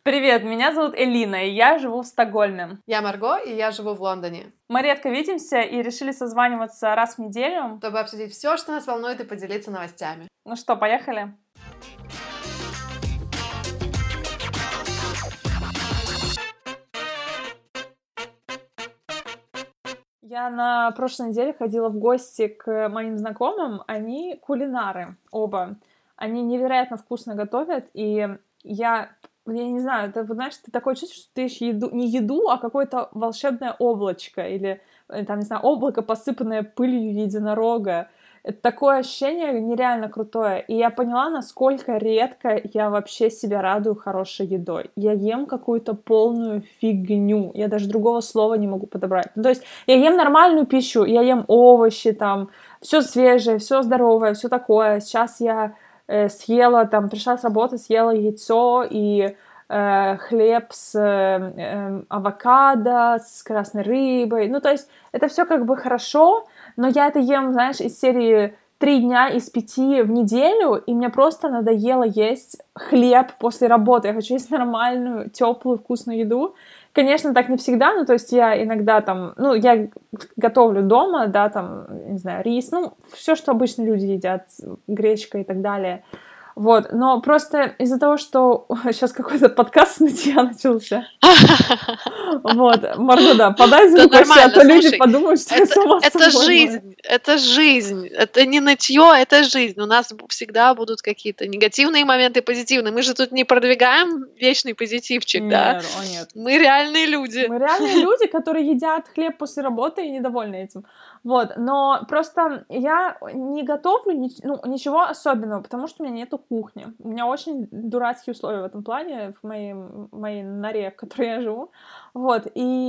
Привет, меня зовут Элина, и я живу в Стокгольме. Я Марго, и я живу в Лондоне. Мы редко видимся и решили созваниваться раз в неделю. Чтобы обсудить все, что нас волнует, и поделиться новостями. Ну что, поехали? Я на прошлой неделе ходила в гости к моим знакомым, они кулинары оба. Они невероятно вкусно готовят, и я не знаю, ты вот знаешь, ты такое чувство, что ты ешь еду, не еду, а какое-то волшебное облачко, или там, не знаю, облако, посыпанное пылью единорога. Это такое ощущение нереально крутое. И я поняла, насколько редко я вообще себя радую хорошей едой. Я ем какую-то полную фигню. Я даже другого слова не могу подобрать. Ну, то есть я ем нормальную пищу, я ем овощи, там, все свежее, все здоровое, все такое. Сейчас я съела, там, пришла с работы, съела яйцо и хлеб с авокадо, с красной рыбой. Ну, то есть это все как бы хорошо, но я это ем, знаешь, из серии 3 дня из 5 в неделю, и мне просто надоело есть хлеб после работы. Я хочу есть нормальную, теплую, вкусную еду. Конечно, так не всегда, ну, то есть я иногда там, ну, я готовлю дома, да, там, не знаю, рис, ну, все, что обычно люди едят, гречка и так далее. Вот, но просто из-за того, что сейчас какой-то подкаст нытья начался. Вот, Марго, да, подай звук вообще, а то люди подумают, что я сама это жизнь, это не нытье, это жизнь. У нас всегда будут какие-то негативные моменты, позитивные. Мы же тут не продвигаем вечный позитивчик, да? Нет. Мы реальные люди. Мы реальные люди, которые едят хлеб после работы и недовольны этим. Вот, но просто я не готовлю ничего особенного, потому что у меня нету кухни. У меня очень дурацкие условия в этом плане, в моей норе, в которой я живу. Вот, и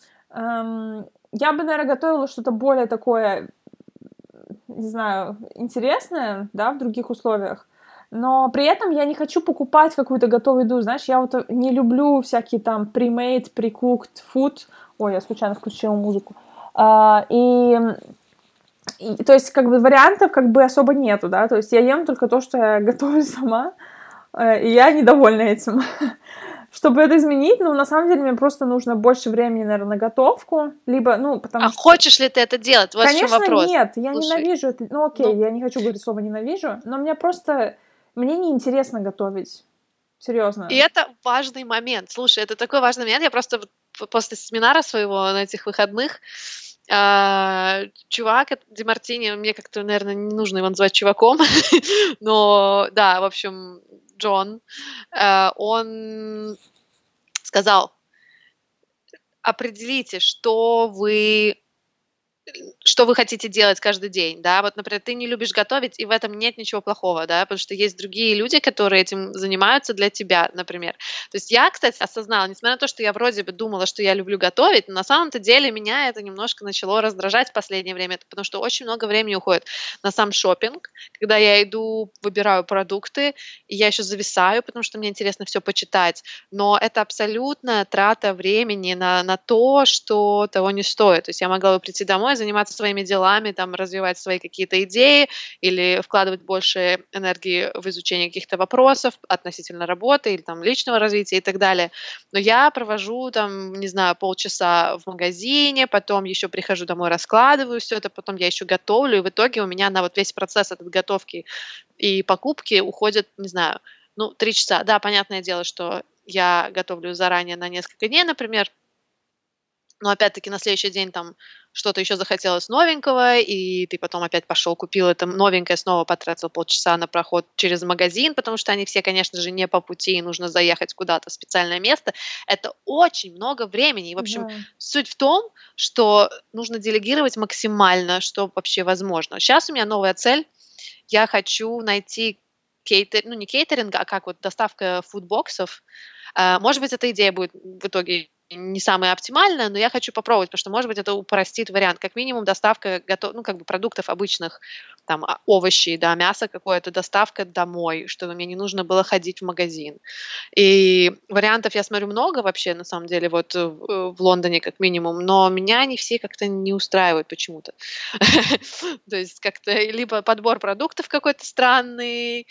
я бы, наверное, готовила что-то более такое, не знаю, интересное, да, в других условиях. Но при этом я не хочу покупать какую-то готовую еду, знаешь, я вот не люблю всякие там pre-made, pre-cooked food. Ой, я случайно включила музыку. И то есть, как бы, вариантов как бы особо нету, да, то есть я ем только то, что я готовлю сама, и я недовольна этим. Чтобы это изменить, ну, на самом деле, мне просто нужно больше времени, наверное, на готовку, либо, ну, потому что... хочешь ли ты это делать? Вот конечно, в чем вопрос. Нет, я ненавижу это, ну, окей, я не хочу говорить слово «ненавижу», но мне неинтересно готовить, серьезно. И это важный момент. Слушай, это такой важный момент. Я просто после семинара своего на этих выходных чувак, Ди Мартини, мне как-то, наверное, не нужно его называть чуваком, но да, в общем, Джон, он сказал, определите, что вы хотите делать каждый день, да, вот, например, ты не любишь готовить, и в этом нет ничего плохого, да, потому что есть другие люди, которые этим занимаются для тебя, например. То есть я, кстати, осознала, несмотря на то, что я вроде бы думала, что я люблю готовить, но на самом-то деле меня это немножко начало раздражать в последнее время, потому что очень много времени уходит на сам шопинг, когда я иду, выбираю продукты, и я еще зависаю, потому что мне интересно все почитать, но это абсолютная трата времени на то, что того не стоит. То есть я могла бы прийти домой, заниматься своими делами, там, развивать свои какие-то идеи или вкладывать больше энергии в изучение каких-то вопросов относительно работы или там личного развития и так далее. Но я провожу там, не знаю, полчаса в магазине, потом еще прихожу домой, раскладываю все это, потом я еще готовлю, и в итоге у меня на вот весь процесс этот готовки и покупки уходит, не знаю, 3 часа. Да, понятное дело, что я готовлю заранее на несколько дней, например, но опять-таки на следующий день там что-то еще захотелось новенького, и ты потом опять пошел, купил это новенькое, снова потратил полчаса на проход через магазин, потому что они все, конечно же, не по пути, и нужно заехать куда-то в специальное место. Это очень много времени. И, в общем, суть в том, что нужно делегировать максимально, что вообще возможно. Сейчас у меня новая цель. Я хочу найти не кейтеринг, а как вот доставка фудбоксов. Может быть, эта идея будет в итоге не самая оптимальная, но я хочу попробовать, потому что, может быть, это упростит вариант. Как минимум, доставка продуктов обычных, там, овощей, да, мясо какое-то, доставка домой, чтобы мне не нужно было ходить в магазин. И вариантов я смотрю много вообще, на самом деле, вот в Лондоне как минимум, но меня они все как-то не устраивают почему-то. То есть как-то либо подбор продуктов какой-то странный,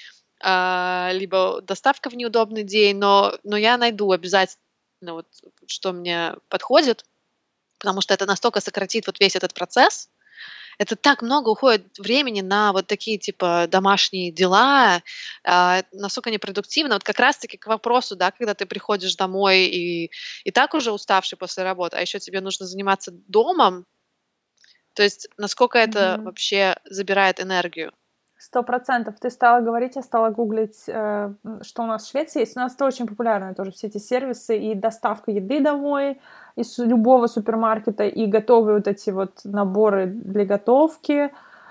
либо доставка в неудобный день, но я найду обязательно вот, что мне подходит, потому что это настолько сократит вот весь этот процесс. Это так много уходит времени на вот такие типа домашние дела, настолько непродуктивно. Вот как раз-таки к вопросу, да, когда ты приходишь домой и так уже уставший после работы, а еще тебе нужно заниматься домом, то есть насколько это вообще забирает энергию. 100%. Ты стала говорить, я стала гуглить, что у нас в Швеции есть. У нас это очень популярно тоже, все эти сервисы и доставка еды домой из любого супермаркета, и готовые вот эти вот наборы для готовки.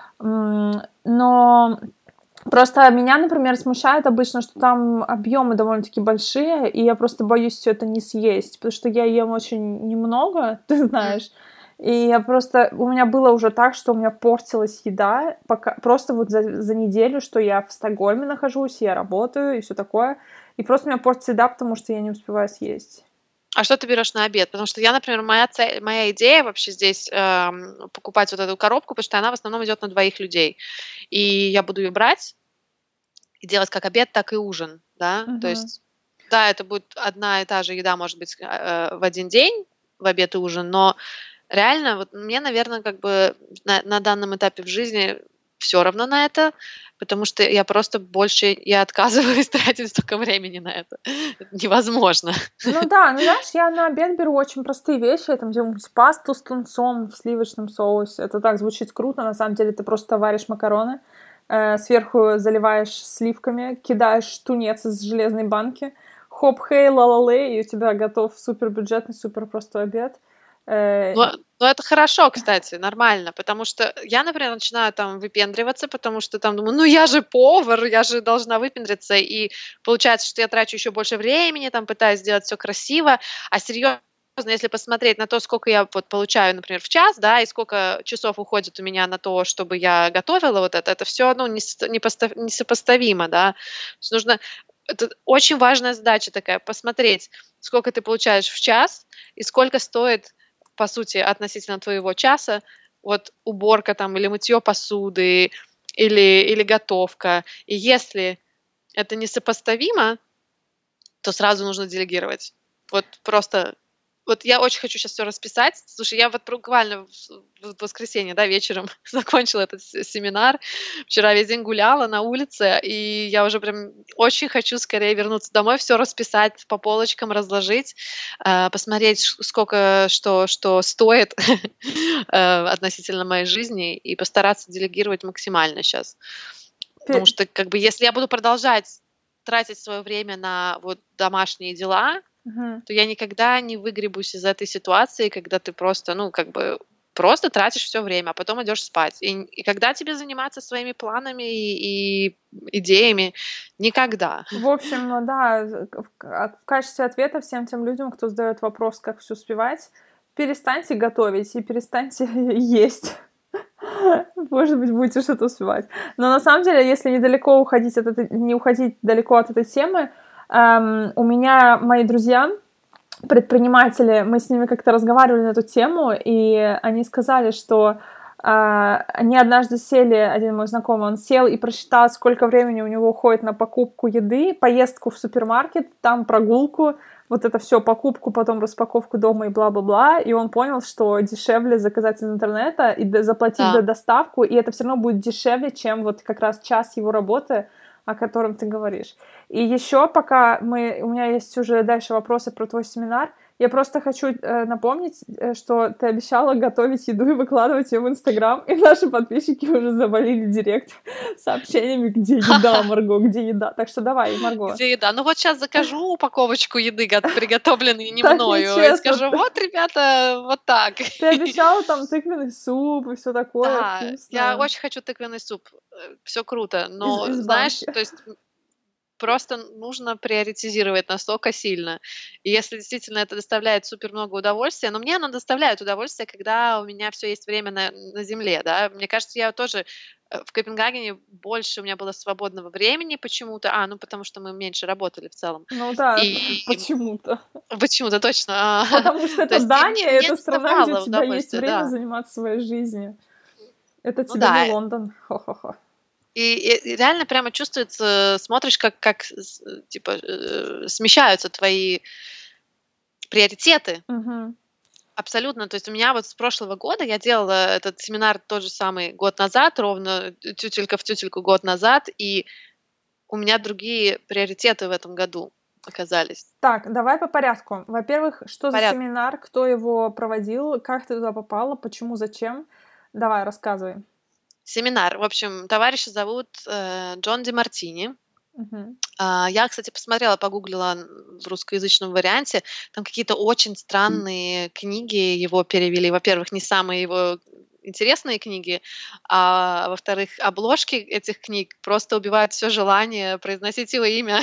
Но просто меня, например, смущает обычно, что там объемы довольно-таки большие, и я просто боюсь все это не съесть, потому что я ем очень немного, ты знаешь. И я просто... У меня было уже так, что у меня портилась еда просто вот за неделю, что я в Стокгольме нахожусь, я работаю и все такое. И просто у меня портится еда, потому что я не успеваю съесть. А что ты берешь на обед? Потому что я, например, моя идея вообще здесь покупать вот эту коробку, потому что она в основном идет на 2 людей. И я буду ее брать и делать как обед, так и ужин, да? То есть, да, это будет одна и та же еда, может быть, в один день, в обед и ужин, но реально, вот мне, наверное, как бы на данном этапе в жизни все равно на это, потому что я просто больше, я отказываюсь тратить столько времени на это. Это невозможно. Ну да, ну знаешь, я на обед беру очень простые вещи, я там делаю пасту с тунцом в сливочном соусе. Это так звучит круто, на самом деле ты просто варишь макароны, сверху заливаешь сливками, кидаешь тунец из железной банки, хоп-хей, ла-ла-лей, и у тебя готов супербюджетный, суперпростой обед. Ну, это хорошо, кстати, нормально, потому что я, например, начинаю там выпендриваться, потому что там думаю, ну я же повар, я же должна выпендриться, и получается, что я трачу еще больше времени, там пытаюсь сделать все красиво, а серьезно, если посмотреть на то, сколько я вот получаю, например, в час, да, и сколько часов уходит у меня на то, чтобы я готовила вот это все, ну, несопоставимо, да, то есть нужно, это очень важная задача такая, посмотреть, сколько ты получаешь в час и сколько стоит, по сути, относительно твоего часа, вот уборка там или мытье посуды, или готовка. И если это несопоставимо, то сразу нужно делегировать. Вот просто... Вот я очень хочу сейчас все расписать. Слушай, я вот буквально в воскресенье, да, вечером закончила этот семинар. Вчера весь день гуляла на улице, и я уже прям очень хочу скорее вернуться домой, все расписать, по полочкам разложить, посмотреть, сколько что стоит относительно моей жизни, и постараться делегировать максимально сейчас. Потому что, как бы, если я буду продолжать тратить свое время на вот домашние дела, то я никогда не выгребусь из этой ситуации, когда ты просто, ну, как бы, просто тратишь все время, а потом идешь спать. И когда тебе заниматься своими планами и идеями? Никогда. В общем, да, в качестве ответа всем тем людям, кто задает вопрос, как все успевать, перестаньте готовить и перестаньте есть. Может быть, будете что-то успевать. Но на самом деле, если не уходить далеко от этой темы, у меня мои друзья, предприниматели, мы с ними как-то разговаривали на эту тему, и они сказали, что они однажды сели, один мой знакомый, он сел и просчитал, сколько времени у него уходит на покупку еды, поездку в супермаркет, там прогулку, вот это все, покупку, потом распаковку дома и бла-бла-бла, и он понял, что дешевле заказать из интернета и заплатить за доставку, и это все равно будет дешевле, чем вот как раз час его работы, о котором ты говоришь. И еще пока у меня есть уже дальше вопросы про твой семинар, я просто хочу напомнить, что ты обещала готовить еду и выкладывать ее в Инстаграм, и наши подписчики уже завалили директ сообщениями, где еда, Марго, где еда. Так что давай, Марго. Где еда? Ну вот сейчас закажу упаковочку еды, приготовленной не мною, и скажу, вот, ребята, вот так. Ты обещала там тыквенный суп и все такое. Да, вкусное. я очень хочу тыквенный суп, все круто, но, знаешь, то есть... Просто нужно приоритизировать настолько сильно. И если действительно это доставляет супер много удовольствия, но мне оно доставляет удовольствие, когда у меня все есть время на земле, да. Мне кажется, я тоже в Копенгагене больше у меня было свободного времени почему-то. Ну, потому что мы меньше работали в целом. Ну да, почему-то. Почему-то, точно. Потому что это Дания, это страна, где у тебя есть время заниматься своей жизнью. Это тебе не Лондон. Хо-хо-хо. И реально прямо чувствуется, смотришь, как типа, смещаются твои приоритеты. Мгм. Абсолютно. То есть у меня вот с прошлого года я делала этот семинар тот же самый год назад, ровно тютелька в тютельку год назад, и у меня другие приоритеты в этом году оказались. Так, давай по порядку. Во-первых, что за Порядок. семинар, кто его проводил, как ты туда попала, почему, зачем? Давай, рассказывай. Семинар. В общем, товарища зовут Джон Ди Мартини. Мгм. Я, кстати, посмотрела, погуглила в русскоязычном варианте. Там какие-то очень странные книги его перевели. Во-первых, не самые его интересные книги, а во-вторых, обложки этих книг просто убивают все желание произносить его имя.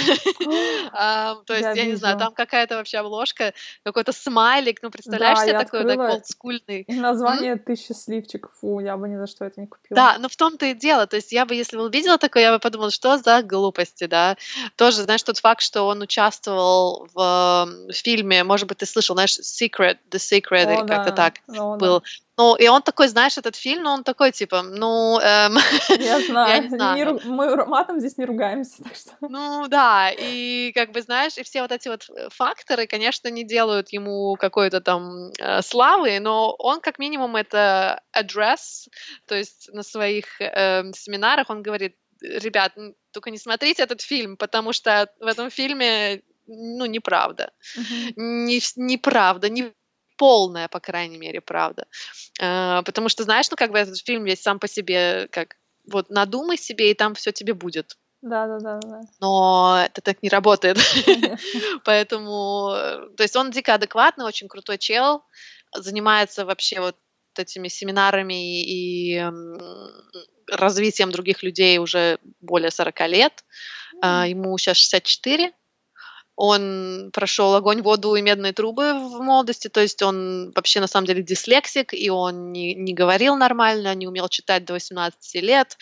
То есть, Я я не знаю, вижу. там какая-то вообще обложка, какой-то смайлик. Ну, представляешь Да, себе я такой, так, открыла, олдскульный? и название «Ты счастливчик». Фу, я бы ни за что это не купила. Да, но в том-то и дело. То есть я бы, если бы увидела такое, я бы подумала, что за глупости, да. Тоже, знаешь, тот факт, что он участвовал в фильме, может быть, ты слышал, знаешь, The Secret или О, как-то да, так о, да. был. Ну, и он такой, знаешь, этот фильм, ну, он такой, типа, ну, Я я знаю, не знаю. мы матом здесь не ругаемся, так что... Ну да, и как бы, знаешь, и все вот эти вот факторы, конечно, не делают ему какой-то там славы, но он как минимум это address, то есть на своих семинарах он говорит: ребят, только не смотрите этот фильм, потому что в этом фильме, ну, неправда. Мгм. Неправда, не полная, по крайней мере, правда. Потому что, знаешь, ну, как бы этот фильм весь сам по себе, как вот надумай себе, и там все тебе будет. Да-да-да-да, Но это так не работает. конечно. Поэтому, то есть он дико адекватный, очень крутой чел, занимается вообще вот этими семинарами и развитием других людей уже более 40 лет. Ему сейчас 64. Он прошел огонь, воду и медные трубы в молодости, то есть он вообще на самом деле дислексик, и он не говорил нормально, не умел читать до 18 лет,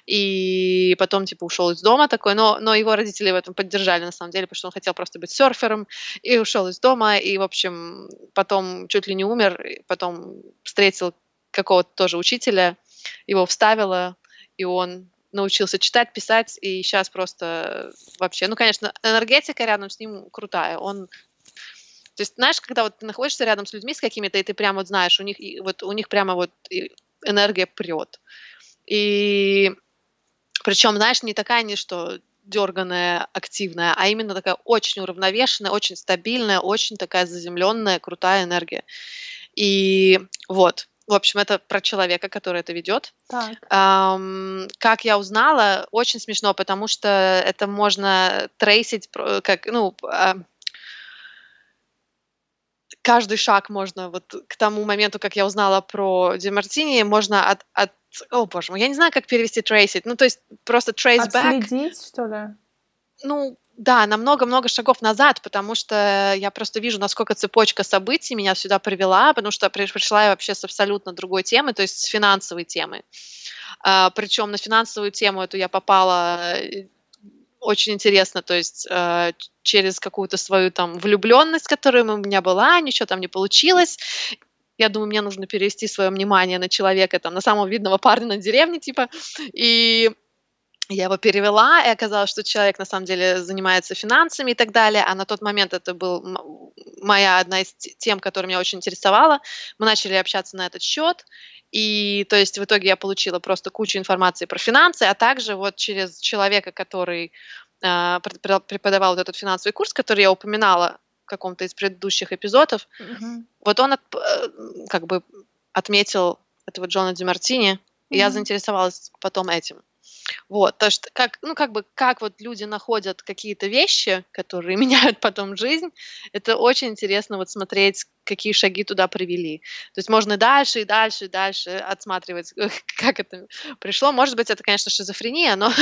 и потом типа ушел из дома такой, но его родители в этом поддержали на самом деле, потому что он хотел просто быть серфером, и ушел из дома, и, в общем, потом чуть ли не умер, и потом встретил какого-то тоже учителя, его вставило, и он научился читать, писать, и сейчас просто вообще, ну, конечно, энергетика рядом с ним крутая. То есть, знаешь, когда вот ты находишься рядом с людьми с какими-то, и ты прям вот знаешь, у них прямо вот энергия прет. И причем, знаешь, не такая, не что дерганая, активная, а именно такая очень уравновешенная, очень стабильная, очень такая заземленная, крутая энергия. И вот, в общем, это про человека, который это ведет. Так. Как я узнала, очень смешно, потому что это можно трейсить, как, ну, каждый шаг можно вот к тому моменту, как я узнала про Ди Мартини, можно о боже мой, я не знаю, как перевести трейсить, ну, то есть просто trace back, Отследить, что ли? ну, да, на много-много шагов назад, потому что я просто вижу, насколько цепочка событий меня сюда привела, потому что пришла я вообще с абсолютно другой темы, то есть с финансовой темы. Причем на финансовую тему эту я попала очень интересно, то есть через какую-то свою там влюбленность, которая у меня была, ничего там не получилось. Я думаю, мне нужно перевести свое внимание на человека, там, на самого видного парня на деревне, типа, и я его перевела, и оказалось, что человек на самом деле занимается финансами и так далее, а на тот момент это был моя одна из тем, которая меня очень интересовала. Мы начали общаться на этот счет, и то есть в итоге я получила просто кучу информации про финансы, а также вот через человека, который преподавал вот этот финансовый курс, который я упоминала в каком-то из предыдущих эпизодов, Мгм. вот он как бы отметил этого Джона Ди Мартини, и я Мгм. заинтересовалась потом этим. Вот, то есть как, ну, как бы, как вот люди находят какие-то вещи, которые меняют потом жизнь, это очень интересно вот смотреть, какие шаги туда привели. То есть можно и дальше, и дальше, и дальше отсматривать, как это пришло. Может быть, это, конечно, шизофрения, но,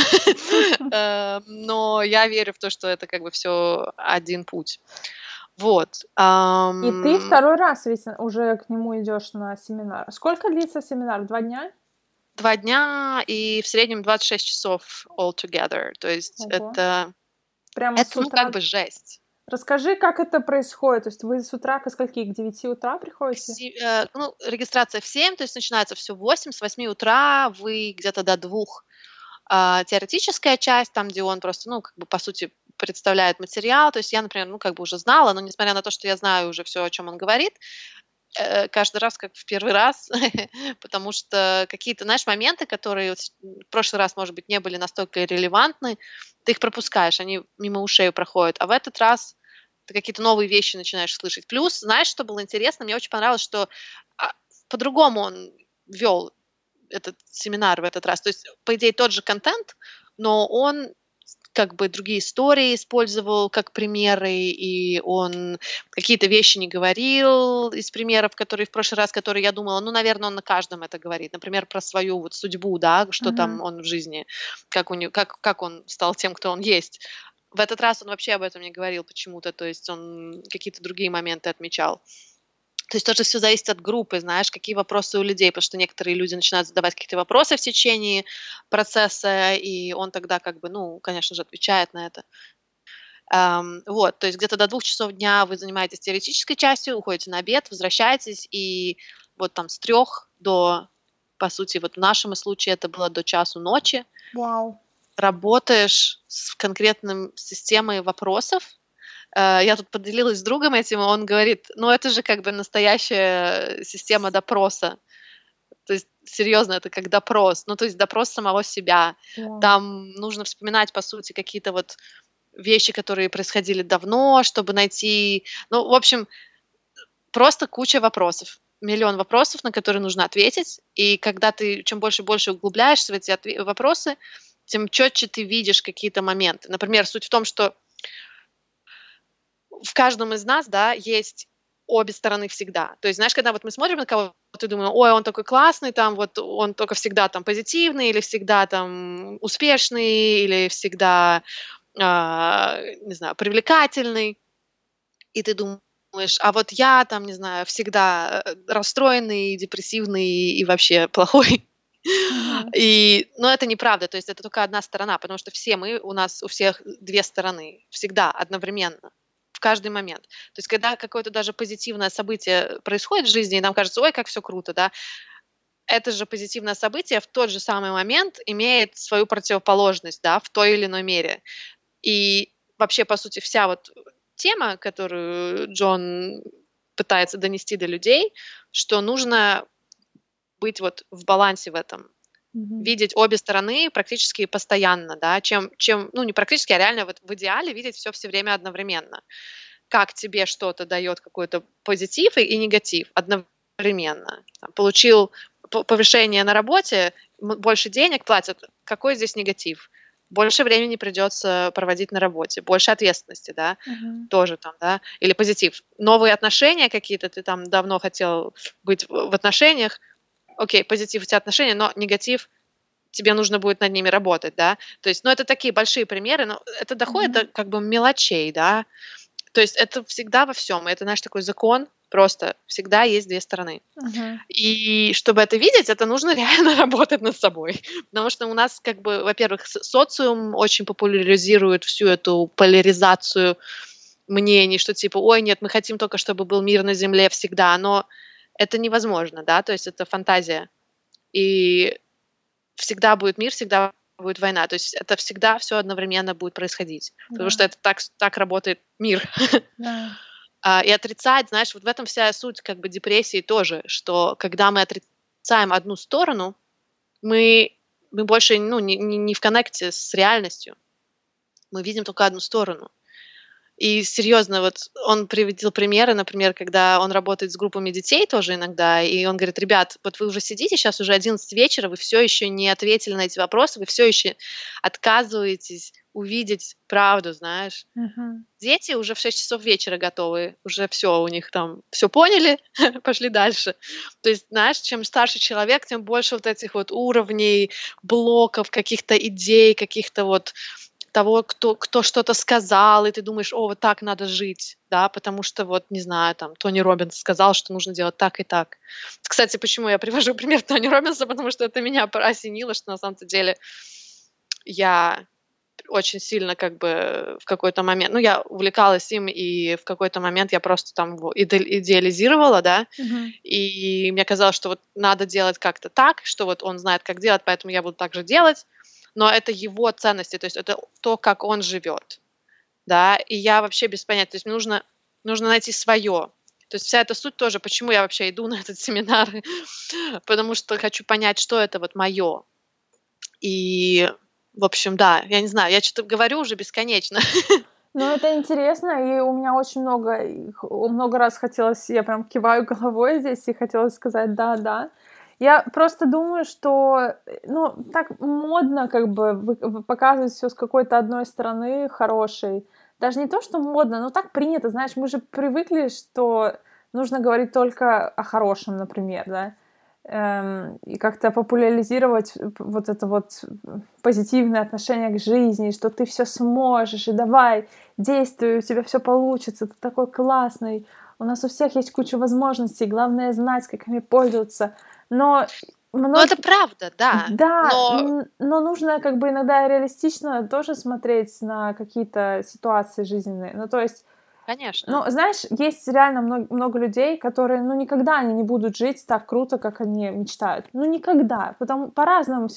но я верю в то, что это как бы все один путь. Вот. И ты второй раз ведь уже к нему идешь на семинар. Сколько длится семинар? 2 дня? 2 дня и в среднем 26 часов altogether. То есть Ого. это, Прямо с это, ну, как утра. бы жесть. Расскажи, как это происходит. То есть вы с утра к скольки? К 9 утра приходите? Ну, регистрация в 7, то есть начинается все в 8, с 8 утра вы где-то до 2 теоретическая часть, там, где он просто, ну, как бы, по сути, представляет материал. То есть я, например, ну, как бы уже знала, но несмотря на то, что я знаю уже все, о чем он говорит, каждый раз как в первый раз, потому что какие-то, знаешь, моменты, которые вот в прошлый раз, может быть, не были настолько релевантны, ты их пропускаешь, они мимо ушей проходят, а в этот раз ты какие-то новые вещи начинаешь слышать. Плюс, знаешь, что было интересно? Мне очень понравилось, что а, по-другому он вел этот семинар в этот раз. То есть, по идее, тот же контент, но он как бы другие истории использовал как примеры, и он какие-то вещи не говорил из примеров, которые в прошлый раз, которые я думала, ну, наверное, он на каждом это говорит. Например, про свою вот судьбу, да, что там Мгм. он в жизни, как, как он стал тем, кто он есть. В этот раз он вообще об этом не говорил почему-то, то есть он какие-то другие моменты отмечал. То есть тоже все зависит от группы, знаешь, какие вопросы у людей, потому что некоторые люди начинают задавать какие-то вопросы в течение процесса, и он тогда как бы, ну, конечно же, отвечает на это. Вот, то есть где-то до 2 часов дня вы занимаетесь теоретической частью, уходите на обед, возвращаетесь, и вот там с 3 до, по сути, вот в нашем случае это было до часу ночи, Вау. работаешь с конкретным системой вопросов. Я тут поделилась с другом этим, и он говорит, ну это же как бы настоящая система допроса. То есть, серьезно, это как допрос. Ну, то есть допрос самого себя. Вау. Там нужно вспоминать, по сути, какие-то вот вещи, которые происходили давно, чтобы найти... Ну, в общем, просто куча вопросов. Миллион вопросов, на которые нужно ответить. И когда ты чем больше и больше углубляешься в эти вопросы, тем четче ты видишь какие-то моменты. Например, суть в том, что в каждом из нас, да, есть обе стороны всегда. То есть, знаешь, когда вот мы смотрим на кого-то и думаем, ой, он такой классный, там, вот он только всегда там позитивный, или всегда там успешный, или всегда, не знаю, привлекательный, и ты думаешь, а вот я там, не знаю, всегда расстроенный, депрессивный и вообще плохой. Мгм. И, но это неправда, то есть это только одна сторона, потому что все мы, у нас у всех две стороны, всегда, одновременно, в каждый момент. То есть когда какое-то даже позитивное событие происходит в жизни, и нам кажется, ой, как все круто, да, это же позитивное событие в тот же самый момент имеет свою противоположность, да, в той или иной мере. И вообще, по сути, вся вот тема, которую Джон пытается донести до людей, что нужно быть вот в балансе в этом, Мгм. видеть обе стороны практически постоянно, да, чем, ну, не практически, а реально вот в идеале видеть все время одновременно. Как тебе что-то дает какой-то позитив и негатив одновременно. Там, получил повышение на работе, больше денег платят. Какой здесь негатив? Больше времени придется проводить на работе, больше ответственности, да, Мгм. тоже там, да, или позитив. Новые отношения какие-то, ты там давно хотел быть в отношениях, окей, позитив эти отношения, но негатив, тебе нужно будет над ними работать, да. То есть, ну, это такие большие примеры, но это доходит Мгм. до как бы мелочей, да. То есть это всегда во всем. Это, знаешь, такой закон, просто всегда есть две стороны. Мгм. И чтобы это видеть, это нужно реально работать над собой. Потому что у нас, как бы, во-первых, социум очень популяризирует всю эту поляризацию мнений, что типа, ой, нет, мы хотим только, чтобы был мир на земле всегда, но это невозможно, да, то есть это фантазия. И всегда будет мир, всегда будет война. То есть это всегда все одновременно будет происходить. Потому что Да. это так работает мир. Да. И отрицать, знаешь, вот в этом вся суть как бы депрессии тоже, что когда мы отрицаем одну сторону, мы, мы больше ну, не в коннекте с реальностью. Мы видим только одну сторону. И серьезно, вот он приводил примеры, например, когда он работает с группами детей тоже иногда, и он говорит, ребят, вот вы уже сидите, сейчас уже 11 вечера, вы все еще не ответили на эти вопросы, вы все еще отказываетесь увидеть правду, знаешь. Мгм. Дети уже в 6 часов вечера готовы, уже все у них там, все поняли, пошли дальше. То есть, знаешь, чем старше человек, тем больше вот этих вот уровней, блоков, каких-то идей, каких-то вот того, кто что-то сказал, и ты думаешь, о, вот так надо жить, да, потому что вот, не знаю, там, Тони Роббинс сказал, что нужно делать так и так. Кстати, почему я привожу пример Тони Роббинса, потому что это меня осенило, что на самом-то деле я очень сильно как бы в какой-то момент, ну, я увлекалась им, и в какой-то момент я просто там его идеализировала, да, Мгм. и мне казалось, что вот надо делать как-то так, что вот он знает, как делать, поэтому я буду так же делать. но это его ценности, то есть это то, как он живет, да, и я вообще без понятия, то есть нужно найти свое. То есть вся эта суть тоже, почему я вообще иду на этот семинар, потому что хочу понять, что это вот мое. И, в общем, да, я не знаю, я что-то говорю уже бесконечно. Ну, это интересно, и у меня очень много раз хотелось, я прям киваю головой здесь, и хотелось сказать «да». Я просто думаю, что, ну, так модно как бы показывать все с какой-то одной стороны хорошей. Даже не то, что модно, но так принято, знаешь, мы же привыкли, что нужно говорить только о хорошем, например, да, и как-то популяризировать вот это вот позитивное отношение к жизни, что ты все сможешь, и давай, действуй, у тебя все получится, ты такой классный, у нас у всех есть куча возможностей, главное знать, как ими пользоваться. Но Ну, это правда, да. да, Но но нужно как бы иногда реалистично тоже смотреть на какие-то ситуации жизненные. Ну, то есть, конечно. ну, знаешь, есть реально много людей, которые, ну, никогда они не будут жить так круто, как они мечтают. Ну, никогда. По разным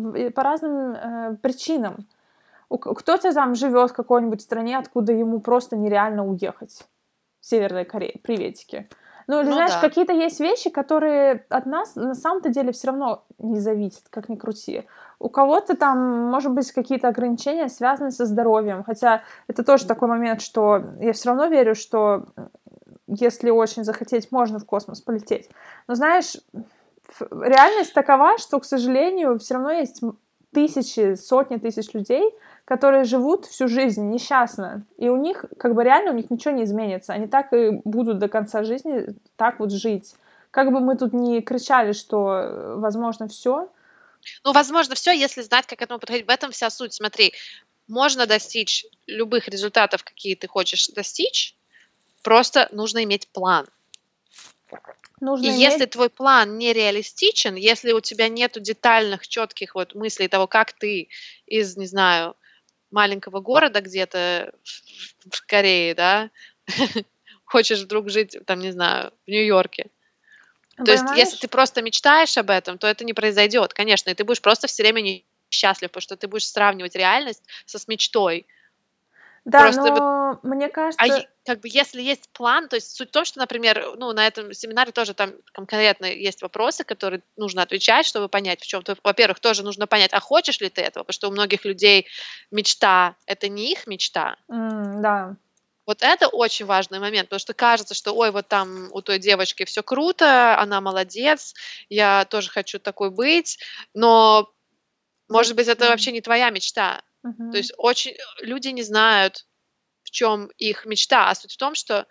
причинам. Кто-то там живет в какой-нибудь стране, откуда ему просто нереально уехать. В Северной Корее. Приветики. Ну, или, Ну знаешь, да. какие-то есть вещи, которые от нас на самом-то деле все равно не зависят, как ни крути. У кого-то там, может быть, какие-то ограничения, связанные со здоровьем. Хотя это тоже такой момент, что я все равно верю, что если очень захотеть, можно в космос полететь. Но, знаешь, реальность такова, что, к сожалению, все равно есть тысячи, сотни тысяч людей, которые живут всю жизнь несчастно, и у них, как бы реально, у них ничего не изменится. Они так и будут до конца жизни так вот жить. Как бы мы тут ни кричали, что возможно все. Ну, возможно, все, если знать, как к этому подходить. В этом вся суть. Смотри, можно достичь любых результатов, какие ты хочешь достичь, просто нужно иметь план. И если твой план нереалистичен, если у тебя нету детальных, четких вот мыслей того, как ты из, не знаю, маленького города где-то в Корее, да, хочешь вдруг жить, там, не знаю, в Нью-Йорке. То есть, если ты просто мечтаешь об этом, то это не произойдет, конечно, и ты будешь просто все время несчастлив, потому что ты будешь сравнивать реальность с мечтой. Да, Просто но мне кажется... как бы если есть план, то есть суть в том, что, например, ну, на этом семинаре тоже там конкретно есть вопросы, которые нужно отвечать, чтобы понять, в чем ты. Во-первых, тоже нужно понять, а хочешь ли ты этого, потому что у многих людей мечта — это не их мечта. Да. Вот это очень важный момент, потому что кажется, что, ой, вот там у той девочки все круто, она молодец, я тоже хочу такой быть, но, может быть, это вообще не твоя мечта. То есть очень люди не знают, в чем их мечта, а суть в том, что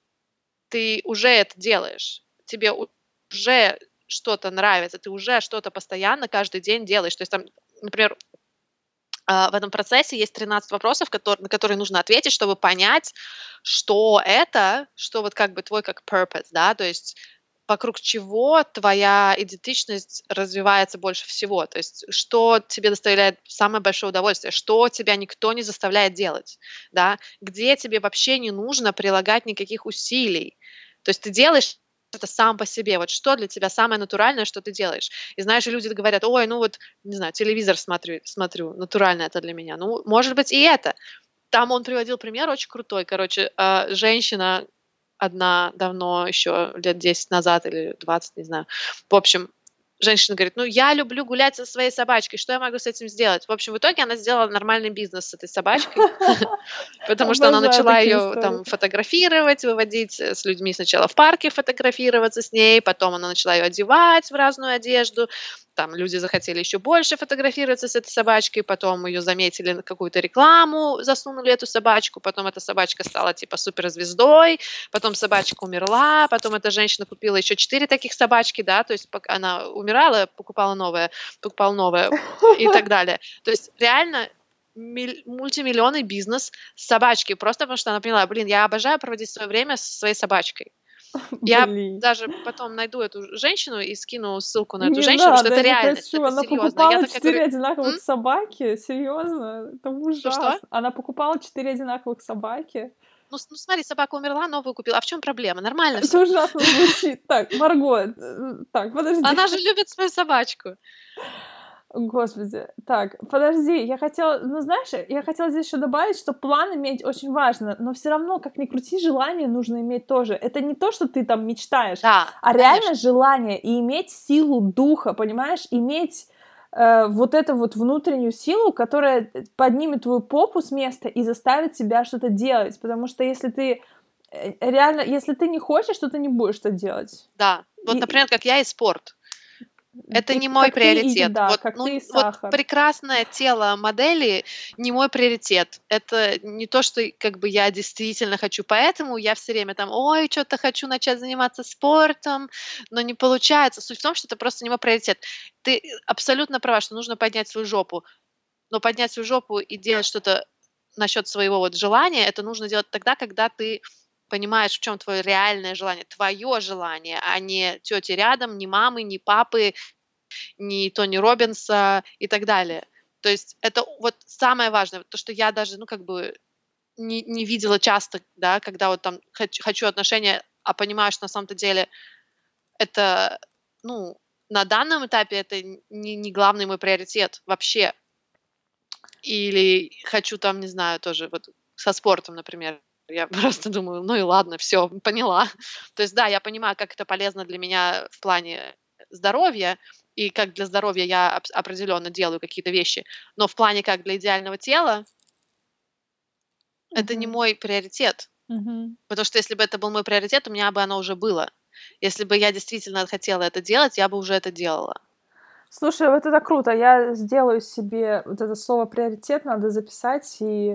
ты уже это делаешь, тебе уже что-то нравится, ты уже что-то постоянно каждый день делаешь. То есть там, например, в этом процессе есть 13 вопросов, на которые нужно ответить, чтобы понять, что это, что вот как бы твой как purpose, да, то есть вокруг чего твоя идентичность развивается больше всего, то есть что тебе доставляет самое большое удовольствие, что тебя никто не заставляет делать, да, где тебе вообще не нужно прилагать никаких усилий, то есть ты делаешь это сам по себе, вот что для тебя самое натуральное, что ты делаешь. И знаешь, люди говорят, ой, ну вот, не знаю, телевизор смотрю, натурально это для меня. Ну, может быть, и это. Там он приводил пример очень крутой, короче, женщина одна давно, еще лет 10 назад или 20, не знаю. В общем, женщина говорит, ну, я люблю гулять со своей собачкой, что я могу с этим сделать? В общем, в итоге она сделала нормальный бизнес с этой собачкой, потому что она начала ее там фотографировать, выводить с людьми сначала в парке, фотографироваться с ней, потом она начала ее одевать в разную одежду, там люди захотели еще больше фотографироваться с этой собачкой, потом ее заметили на какую-то рекламу, засунули эту собачку, потом эта собачка стала типа суперзвездой, потом собачка умерла, потом эта женщина купила еще 4 таких собачки, да, то есть она умирала, покупала новое и так далее. То есть реально мультимиллионный бизнес с собачкой, просто потому что она поняла, блин, я обожаю проводить свое время со своей собачкой. Я даже потом найду эту женщину и скину ссылку на эту женщину, потому что это реальность, это Она серьезно. покупала 4 одинаковых собаки, серьезно, это ужасно. Что? Она покупала 4 одинаковых собаки. Ну, смотри, собака умерла, новую купила. А в чем проблема? Нормально Это все. ужасно звучит. Так, Марго, так, подожди. Она же любит свою собачку. Господи. Так, подожди, я хотела здесь еще добавить, что план иметь очень важно, но все равно, как ни крути, желание нужно иметь тоже. Это не то, что ты там мечтаешь, Да, а реально конечно. желание и иметь силу духа, понимаешь, иметь вот эту вот внутреннюю силу, которая поднимет твою попу с места и заставит тебя что-то делать, потому что если ты реально, если ты не хочешь, то ты не будешь это делать. Да. Вот, И, например, как я и спорт. Это не мой как ты и приоритет. еда, Вот, как ты и вот сахар. прекрасное тело модели не мой приоритет. Это не то, что как бы я действительно хочу, поэтому я все время там, ой, что-то хочу начать заниматься спортом, но не получается. Суть в том, что это просто не мой приоритет. Ты абсолютно права, что нужно поднять свою жопу, но поднять свою жопу и делать что-то насчет своего вот желания, это нужно делать тогда, когда ты понимаешь, в чем твое реальное желание, а не тети рядом, не мамы, не папы, ни Тони Роббинса и так далее. То есть это вот самое важное, то, что я даже, ну, как бы не видела часто, да, когда вот там хочу отношения, а понимаю, что на самом-то деле это, ну, на данном этапе это не главный мой приоритет вообще. Или хочу там, не знаю, тоже вот со спортом, например. Я просто думаю, ну и ладно, все, поняла. То есть да, я понимаю, как это полезно для меня в плане здоровья, и как для здоровья я определенно делаю какие-то вещи, но в плане как для идеального тела это не Мгм. мой приоритет. Мгм. Потому что если бы это был мой приоритет, у меня бы оно уже было. Если бы я действительно хотела это делать, я бы уже это делала. Слушай, вот это круто. Я сделаю себе вот это слово приоритет, надо записать и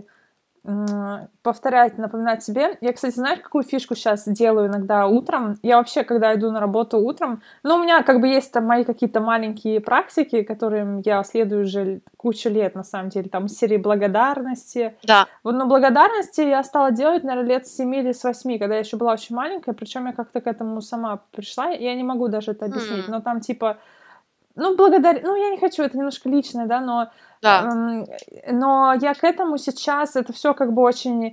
повторять, напоминать себе. Я, кстати, знаешь, какую фишку сейчас делаю иногда утром? Я вообще, когда иду на работу утром, ну, у меня как бы есть там мои какие-то маленькие практики, которым я следую уже кучу лет, на самом деле, там, из серии благодарности. Да. Вот, но благодарности я стала делать, наверное, лет с 7 или с 8, когда я еще была очень маленькая, причем я как-то к этому сама пришла, я не могу даже это объяснить, М, но там, типа, ну, я не хочу, это немножко личное, да, да. но я к этому сейчас, это все как бы очень,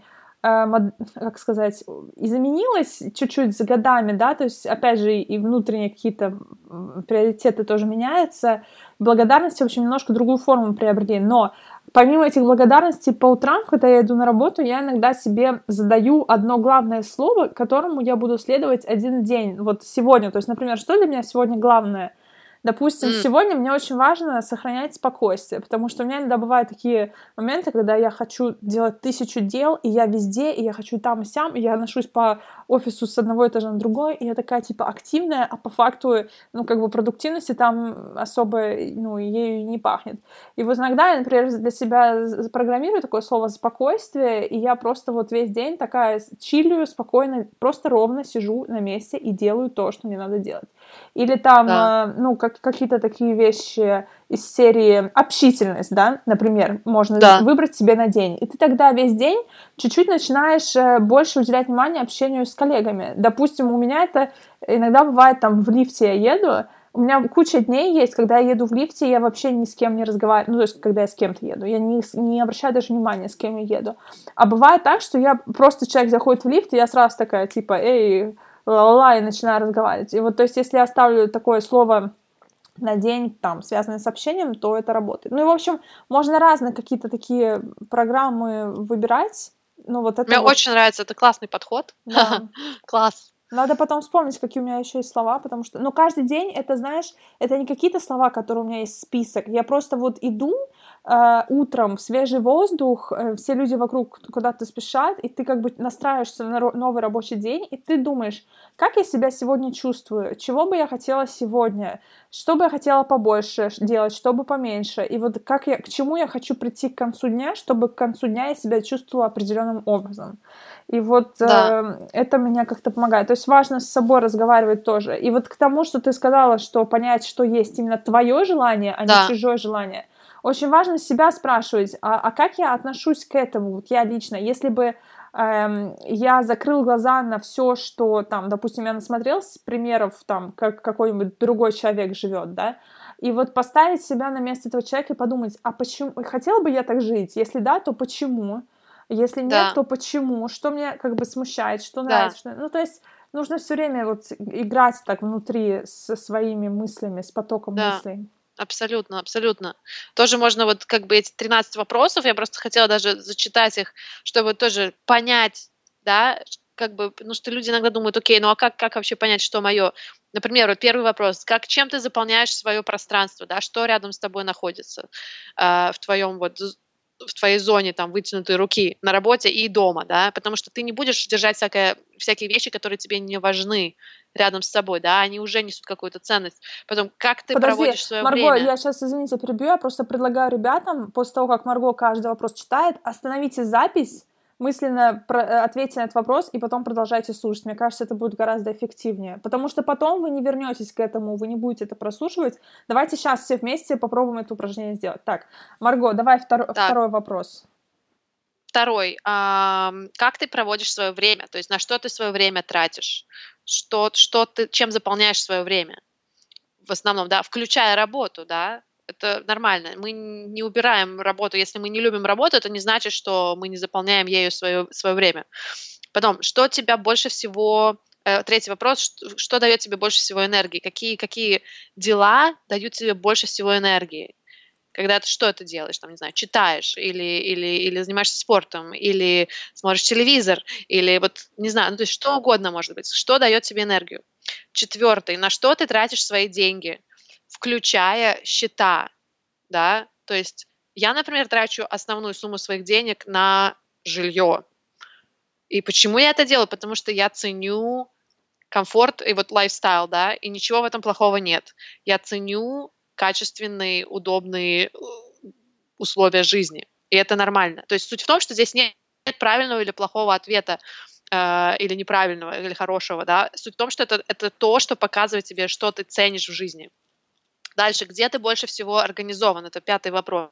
как сказать, изменилось чуть-чуть с годами, да, то есть, опять же, и внутренние какие-то приоритеты тоже меняются, благодарности, в общем, немножко другую форму приобрели, но помимо этих благодарностей по утрам, когда я иду на работу, я иногда себе задаю одно главное слово, которому я буду следовать один день, вот сегодня, то есть, например, что для меня сегодня главное? Допустим, М, сегодня мне очень важно сохранять спокойствие, потому что у меня иногда бывают такие моменты, когда я хочу делать 1000 дел, и я везде, и я хочу и там, и сям, и я ношусь по офису с одного этажа на другой, и я такая, типа, активная, а по факту, ну, как бы продуктивности там особо, ну, ею не пахнет. И вот иногда я, например, для себя программирую такое слово «спокойствие», и я просто вот весь день такая чилю, спокойно, просто ровно сижу на месте и делаю то, что мне надо делать. Или там, да, ну, какие-то такие вещи из серии общительность, да, например, можно да, выбрать себе на день. И ты тогда весь день чуть-чуть начинаешь больше уделять внимание общению с коллегами. Допустим, у меня это иногда бывает там в лифте я еду, у меня куча дней есть, когда я еду в лифте, я вообще ни с кем не разговариваю. Ну, то есть, когда я с кем-то еду, я не обращаю даже внимания, с кем я еду. А бывает так, что я просто человек заходит в лифт, и я сразу такая, типа, эй, ла-ла-ла, и начинаю разговаривать. И вот, то есть, если я ставлю такое слово на день, там, связанное с общением, то это работает. Ну и, в общем, можно разные какие-то такие программы выбирать. Ну, вот это мне вот, очень нравится, это классный подход. да. Класс. Надо потом вспомнить, какие у меня еще есть слова, потому что, ну, каждый день, это, знаешь, это не какие-то слова, которые у меня есть список. Я просто вот иду утром в свежий воздух, все люди вокруг куда-то спешат, и ты как бы настраиваешься на новый рабочий день, и ты думаешь, как я себя сегодня чувствую, чего бы я хотела сегодня, что бы я хотела побольше делать, что бы поменьше, и вот к чему я хочу прийти к концу дня, чтобы к концу дня я себя чувствовала определенным образом. И вот Да, это меня как-то помогает. То есть важно с собой разговаривать тоже. И вот к тому, что ты сказала, что понять, что есть именно твое желание, а не да, чужое желание. Очень важно себя спрашивать, а как я отношусь к этому, вот я лично. Если бы я закрыл глаза на все, что там, допустим, я насмотрелась примеров, там, как какой-нибудь другой человек живет, да, и вот поставить себя на место этого человека и подумать, а почему, хотела бы я так жить? Если да, то почему? Если нет, да, то почему? Что меня как бы смущает, что да. нравится? Ну, то есть нужно все время вот играть так внутри со своими мыслями, с потоком Да. мыслей. Абсолютно, абсолютно. Тоже можно вот как бы эти 13 вопросов, я просто хотела даже зачитать их, чтобы тоже понять, да, как бы, потому что люди иногда думают, окей, ну а как вообще понять, что мое? Например, вот первый вопрос, чем ты заполняешь свое пространство, да, что рядом с тобой находится в твоем вот в твоей зоне там вытянутой руки на работе и дома, да, потому что ты не будешь держать всякие вещи, которые тебе не важны рядом с собой, да, они уже несут какую-то ценность. Потом, как ты Подожди, проводишь свое Марго, время? я сейчас, извините, перебью, я просто предлагаю ребятам, после того, как Марго каждый вопрос читает, остановите запись, мысленно ответьте на этот вопрос и потом продолжайте слушать. Мне кажется, это будет гораздо эффективнее, потому что потом вы не вернетесь к этому, вы не будете это прослушивать. Давайте сейчас все вместе попробуем это упражнение сделать. Так, Марго, давай Так, второй вопрос. второй. Как ты проводишь свое время? То есть на что ты свое время тратишь? Чем заполняешь свое время? В основном, да, включая работу, да, это нормально. Мы не убираем работу. Если мы не любим работу, это не значит, что мы не заполняем ею свое время. Потом, что тебя больше всего... Третий вопрос. Что дает тебе больше всего энергии? Какие дела дают тебе больше всего энергии? Когда ты что ты делаешь, там, не знаю, читаешь или занимаешься спортом, или смотришь телевизор, или вот, не знаю, ну, то есть что угодно может быть. Что дает тебе энергию? Четвертый. На что ты тратишь свои деньги, включая счета, да? То есть я, например, трачу основную сумму своих денег на жилье. И почему я это делаю? Потому что я ценю комфорт и вот лайфстайл, да, и ничего в этом плохого нет. Я ценю качественные, удобные условия жизни, и это нормально. То есть суть в том, что здесь нет правильного или плохого ответа, или неправильного, или хорошего, да. Суть в том, что это то, что показывает тебе, что ты ценишь в жизни. Дальше, где ты больше всего организован? Это 5-й вопрос.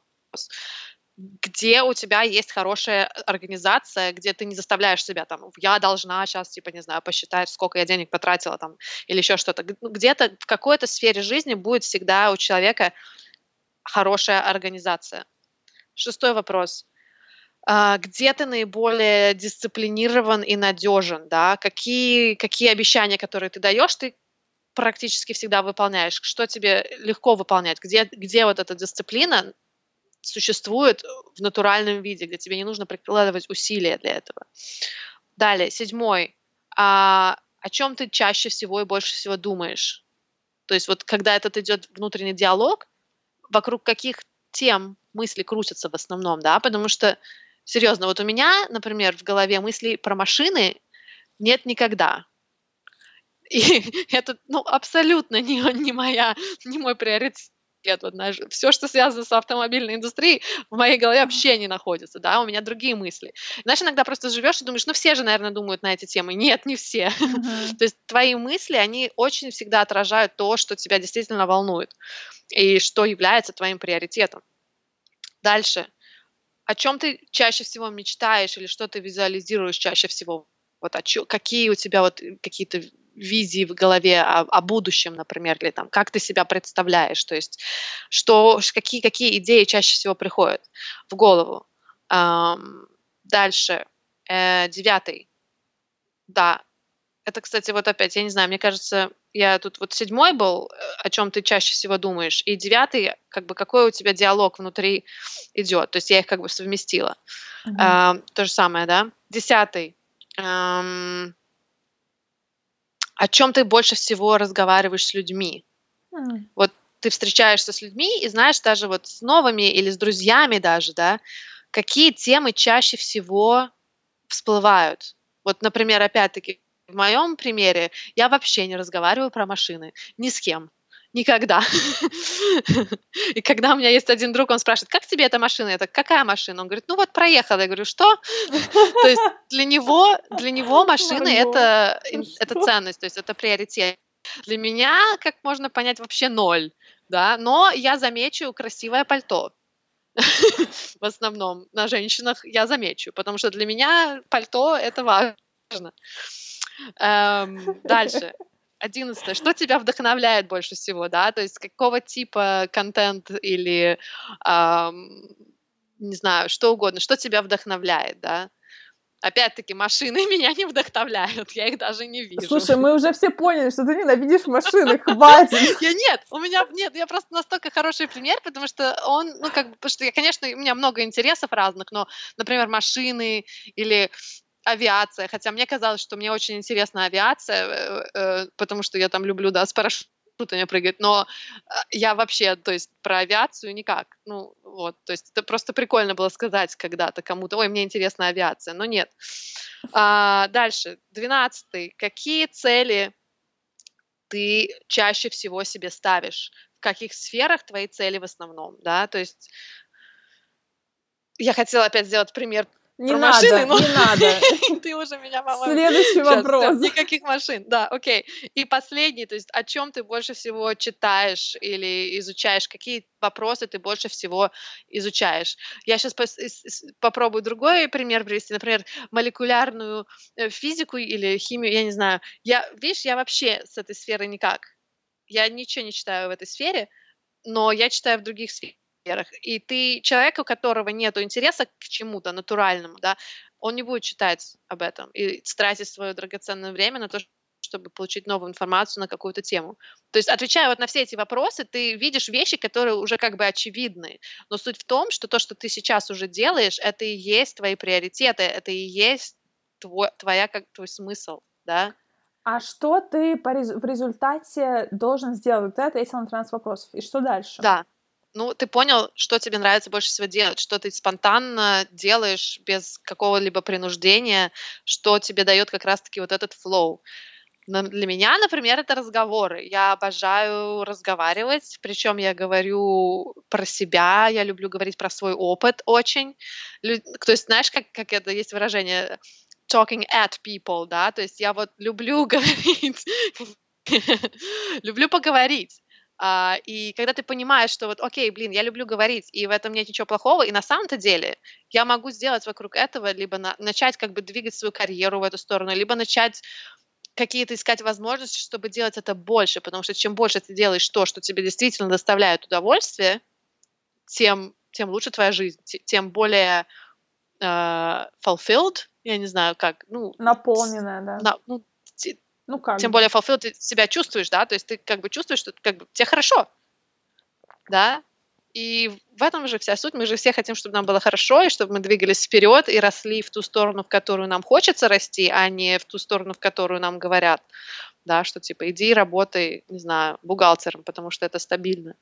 Где у тебя есть хорошая организация, где ты не заставляешь себя там, я должна сейчас, типа, не знаю, посчитать, сколько я денег потратила там, или еще что-то. Где-то в какой-то сфере жизни будет всегда у человека хорошая организация. 6-й вопрос. Где ты наиболее дисциплинирован и надежен, да? Какие обещания, которые ты даешь, ты практически всегда выполняешь? Что тебе легко выполнять? Где вот эта дисциплина существует в натуральном виде, где тебе не нужно прикладывать усилия для этого. Далее, 7-й. О чем ты чаще всего и больше всего думаешь? То есть вот когда этот идет внутренний диалог, вокруг каких тем мысли крутятся в основном, да? Потому что, серьезно, вот у меня, например, в голове мыслей про машины нет никогда. И это, ну, абсолютно не мой приоритет. Вот, знаешь, все, что связано с автомобильной индустрией, в моей голове вообще не находится, да, у меня другие мысли. Знаешь, иногда просто живешь и думаешь, ну, все же, наверное, думают на эти темы. Нет, не все. То есть твои мысли, они очень всегда отражают то, что тебя действительно волнует и что является твоим приоритетом. Дальше. О чем ты чаще всего мечтаешь или что ты визуализируешь чаще всего? Вот какие у тебя вот какие-то визии в голове о будущем, например, или там, как ты себя представляешь, то есть какие идеи чаще всего приходят в голову. Дальше, 9-й. Да, это, кстати, вот опять, я не знаю, мне кажется, я тут вот 7-й был, о чем ты чаще всего думаешь, и 9-й, как бы, какой у тебя диалог внутри идет, то есть я их как бы совместила. То же самое, да? 10-й. О чем ты больше всего разговариваешь с людьми? Вот ты встречаешься с людьми и знаешь даже вот с новыми или с друзьями даже, да, какие темы чаще всего всплывают. Вот, например, опять-таки, в моем примере я вообще не разговариваю про машины ни с кем. Никогда. И когда у меня есть один друг, он спрашивает, как тебе эта машина? Я так, какая машина? Он говорит, ну вот проехала. Я говорю, что? То есть для него машины это ценность, то есть это приоритет. Для меня, как можно понять, вообще 0, да, но я замечу красивое пальто. В основном на женщинах я замечу, потому что для меня пальто это важно. Дальше. 11. Что тебя вдохновляет больше всего, да? То есть какого типа контент или, не знаю, что угодно, что тебя вдохновляет, да? опять-таки, машины меня не вдохновляют, я их даже не вижу. Слушай, мы уже все поняли, что ты ненавидишь машины, хватит. Я просто настолько хороший пример, потому что потому что конечно, у меня много интересов разных, но, например, машины или авиация, хотя мне казалось, что мне очень интересна авиация, потому что я там люблю, да, с парашютами прыгать, но я вообще, то есть про авиацию никак. Ну, вот, то есть это просто прикольно было сказать когда-то кому-то, ой, мне интересна авиация, но нет. Дальше, 12. Какие цели ты чаще всего себе ставишь? В каких сферах твои цели в основном, да? То есть я хотела опять сделать пример Не про надо, машины, но не надо. ты уже меня, по-моему... Следующий Всё, вопрос. никаких машин. Да, окей. И последний, то есть о чем ты больше всего читаешь или изучаешь? Какие вопросы ты больше всего изучаешь? Я сейчас попробую другой пример привести. Например, молекулярную физику или химию, я не знаю. Видишь, я вообще с этой сферой никак. Я ничего не читаю в этой сфере, но я читаю в других сферах. И ты человек, у которого нет интереса к чему-то натуральному, да, он не будет читать об этом и тратить свое драгоценное время на то, чтобы получить новую информацию на какую-то тему. То есть, отвечая вот на все эти вопросы, ты видишь вещи, которые уже как бы очевидны. Но суть в том, что то, что ты сейчас уже делаешь, это и есть твои приоритеты, это и есть твой смысл, да. А что ты в результате должен сделать? Ты ответил на 13 вопросов. И что дальше? Да. Ну, ты понял, что тебе нравится больше всего делать, что ты спонтанно делаешь без какого-либо принуждения, что тебе дает как раз-таки вот этот флоу. Для меня, например, это разговоры. Я обожаю разговаривать, причем я говорю про себя, я люблю говорить про свой опыт очень. То есть, знаешь, как это есть выражение talking at people, да, то есть я вот люблю говорить, люблю поговорить. И когда ты понимаешь, что вот, окей, блин, я люблю говорить, и в этом нет ничего плохого, и на самом-то деле я могу сделать вокруг этого, либо начать как бы двигать свою карьеру в эту сторону, либо начать какие-то искать возможности, чтобы делать это больше, потому что чем больше ты делаешь то, что тебе действительно доставляет удовольствие, тем лучше твоя жизнь, тем более fulfilled, я не знаю как, наполненная, да. Как тем бы. более fulfilled ты себя чувствуешь, да, то есть ты как бы чувствуешь, что как бы тебе хорошо, да, и в этом же вся суть, мы же все хотим, чтобы нам было хорошо, и чтобы мы двигались вперед и росли в ту сторону, в которую нам хочется расти, а не в ту сторону, в которую нам говорят, да, что типа иди работай, не знаю, бухгалтером, потому что это стабильно.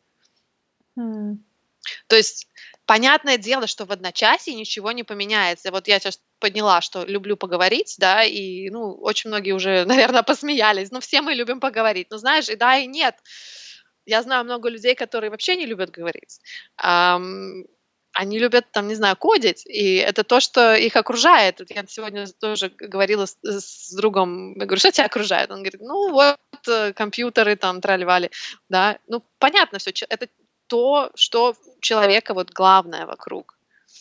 То есть понятное дело, что в одночасье ничего не поменяется. Вот я сейчас подняла, что люблю поговорить, да, и, очень многие уже, наверное, посмеялись. Все мы любим поговорить. Но знаешь, и да, и нет. Я знаю много людей, которые вообще не любят говорить. Они любят, там, не знаю, кодить, и это то, что их окружает. Вот я сегодня тоже говорила с другом, я говорю, что тебя окружает? Он говорит, вот компьютеры, там, трали-вали, да. Понятно все, это то, что у человека вот главное вокруг.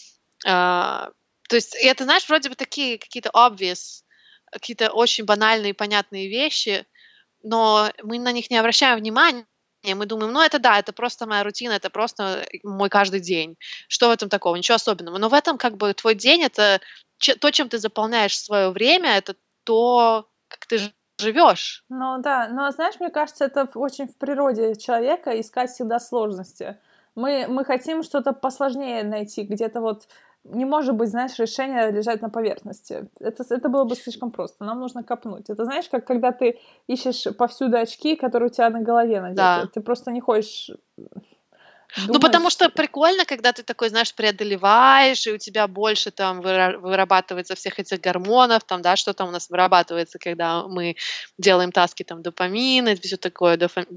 То есть, и это, знаешь, вроде бы такие какие-то obvious, какие-то очень банальные, понятные вещи, но мы на них не обращаем внимания, мы думаем, это да, это просто моя рутина, это просто мой каждый день. Что в этом такого? Ничего особенного. Но в этом как бы твой день — это то, чем ты заполняешь свое время, это то, как ты живешь. Да, но знаешь, мне кажется, это очень в природе человека искать всегда сложности. Мы хотим что-то посложнее найти, где-то вот не может быть, знаешь, решение лежать на поверхности. Это было бы слишком просто. Нам нужно копнуть. Это знаешь, как когда ты ищешь повсюду очки, которые у тебя на голове надеты. Да. Ты просто не хочешь думать. Потому что прикольно, когда ты такой, знаешь, преодолеваешь, и у тебя больше там вырабатывается всех этих гормонов, там, да, что там у нас вырабатывается, когда мы делаем таски, там, допамин, и все такое,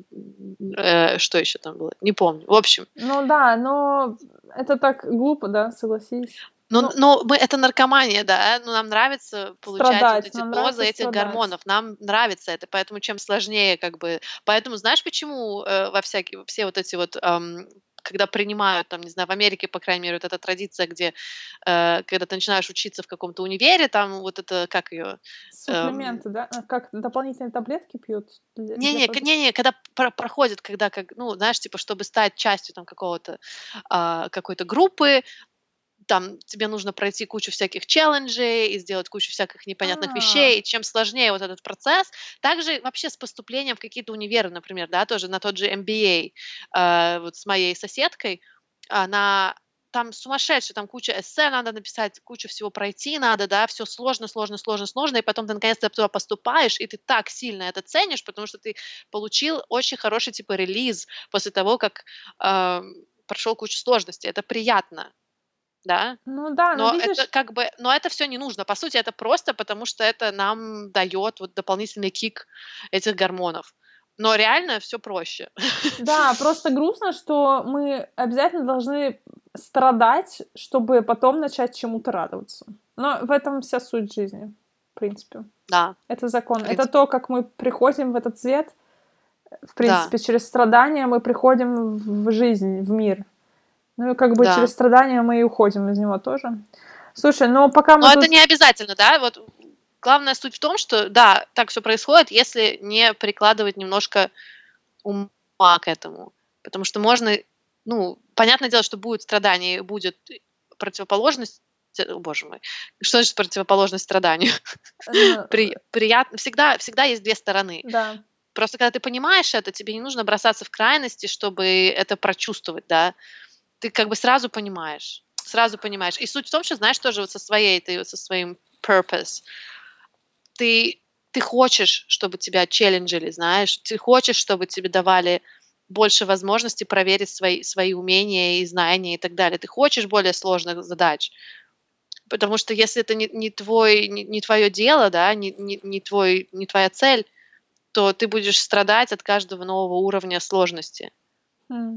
что еще там было, не помню, в общем. Да, но это так глупо, да, согласись. Это наркомания, да, нам нравится получать вот эти дозы этих гормонов, нам нравится это, поэтому чем сложнее, как бы, поэтому знаешь, почему все вот эти вот, когда принимают, там, не знаю, в Америке, по крайней мере, вот эта традиция, где, когда ты начинаешь учиться в каком-то универе, там вот это, как ее... Суплементы, да? Как дополнительные таблетки пьют? Не, когда проходит, знаешь, типа, чтобы стать частью там какой-то группы, там тебе нужно пройти кучу всяких челленджей и сделать кучу всяких непонятных А, вещей. И чем сложнее вот этот процесс, также вообще с поступлением в какие-то универы, например, да, тоже на тот же MBA, вот с моей соседкой, она там сумасшедшая, там куча эссе надо написать, кучу всего пройти надо, да, все сложно, сложно, сложно, сложно, и потом ты наконец-то туда поступаешь, и ты так сильно это ценишь, потому что ты получил очень хороший типа релиз после того, как прошел кучу сложностей. Это приятно, да, ну да, но но это видишь, как бы, но это все не нужно. По сути, это просто потому, что это нам дает вот дополнительный кик этих гормонов. Но реально все проще. да, просто грустно, что мы обязательно должны страдать, чтобы потом начать чему-то радоваться. Но в этом вся суть жизни, в принципе. Да, Это в закон. Это принципе, то, как мы приходим в этот свет. В да, принципе, через страдания мы приходим в жизнь, в мир. Ну и как бы через да. страдания мы и уходим из него тоже. Слушай, ну пока мы Но тут... это не обязательно, да, вот главная суть в том, что, да, так все происходит, если не прикладывать немножко ума к этому. Потому что можно, ну, понятное дело, что будет страдание, и будет противоположность, о боже мой, что значит противоположность страданию? н- Приятно, всегда есть две стороны. Да. Просто когда ты понимаешь это, тебе не нужно бросаться в крайности, чтобы это прочувствовать, да. Ты как бы сразу понимаешь. Сразу понимаешь. И суть в том, что, знаешь, тоже вот со своим purpose. Ты хочешь, чтобы тебя челленджили, знаешь. Ты хочешь, чтобы тебе давали больше возможностей проверить свои умения и знания и так далее. Ты хочешь более сложных задач. Потому что если это не твое дело, да, не твоя цель, то ты будешь страдать от каждого нового уровня сложности. М.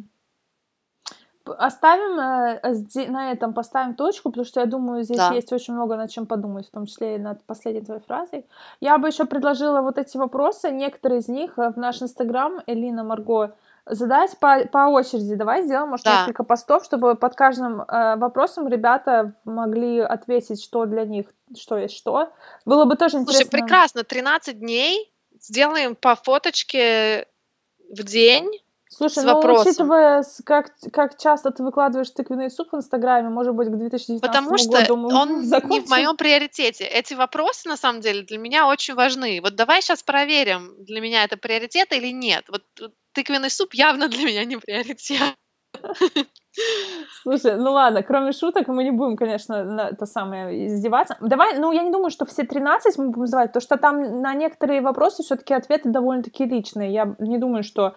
Оставим на этом поставим точку, потому что я думаю, здесь Да, есть очень много над чем подумать, в том числе и над последней твоей фразой. Я бы еще предложила вот эти вопросы, некоторые из них в наш инстаграм Элина Марго задать по очереди. Давай сделаем, может, да. несколько постов, чтобы под каждым вопросом ребята могли ответить, что для них, что есть что. Было бы тоже Слушай, интересно. прекрасно, 13 дней, сделаем по фоточке в день Слушай, с ну вопросом. учитывая, как часто ты выкладываешь тыквенный суп в Инстаграме, может быть, к 2019 Потому что году мы он не в закончим. моем приоритете. Эти вопросы, на самом деле, для меня очень важны. Вот давай сейчас проверим, для меня это приоритет или нет. Вот тыквенный суп явно для меня не приоритет. Слушай, ну ладно, кроме шуток, мы не будем, конечно, на это самое издеваться. Давай, ну я не думаю, что все 13 мы будем задавать, потому что там на некоторые вопросы все-таки ответы довольно-таки личные. Я не думаю, что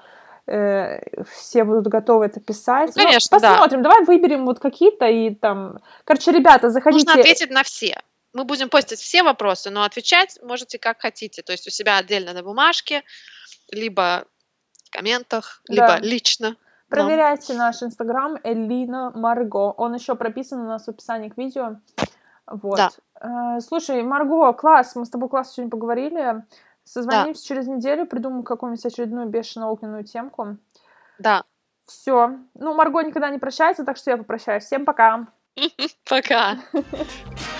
все будут готовы это Ну, писать. Ну, конечно, да. посмотрим, давай выберем вот какие-то и там... Короче, ребята, Нужно заходите. ответить на все. Мы будем постить все вопросы, но отвечать можете как хотите. То есть у себя отдельно на бумажке, либо в комментах, либо Да. лично нам. Проверяйте наш инстаграм Элина Марго. Он еще прописан у нас в описании к видео. Вот. Да, Слушай, Марго, класс, мы с тобой классно сегодня поговорили. да, Созвонимся через неделю, придумаем какую-нибудь очередную бешено огненную темку. да. Все. Ну, Марго никогда не прощается, так что я попрощаюсь. Всем пока. Пока.